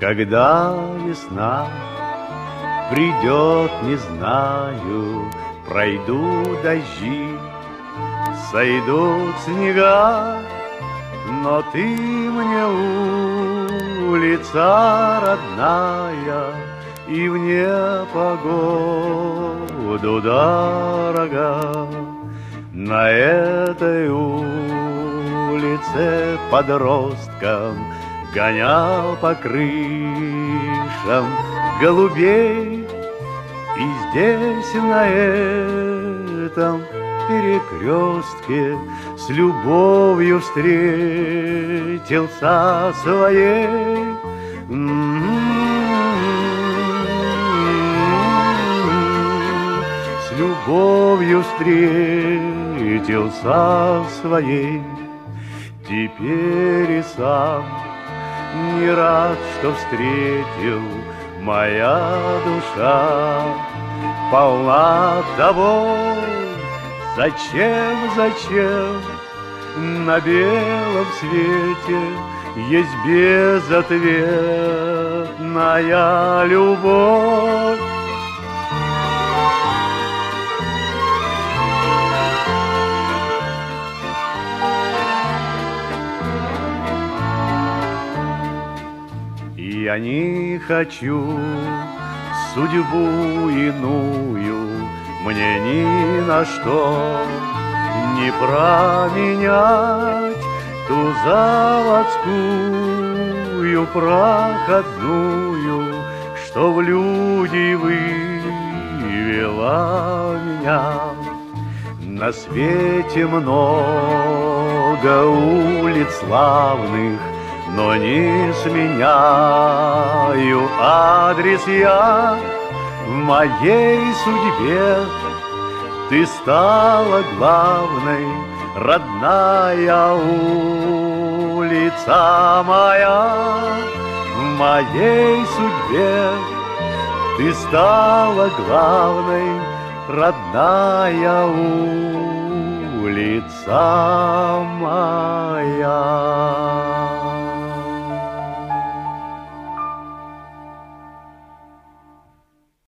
Когда весна придет, не знаю, пройдут дожди, сойдут снега, но ты мне улица родная и в непогоду дорога. На этой улице подростком гонял по крышам голубей. И здесь, на этом перекрестке, с любовью встретился своей. С любовью встретился своей. Теперь и сам не рад, что встретил. Моя душа полна того. Зачем на белом свете есть безответная любовь? Я не хочу судьбу иную, мне ни на что не променять ту заводскую проходную, что в люди вывела меня. На свете много улиц славных, но не сменяю адрес я. В моей судьбе ты стала главной, родная улица моя. В моей судьбе ты стала главной, родная улица моя.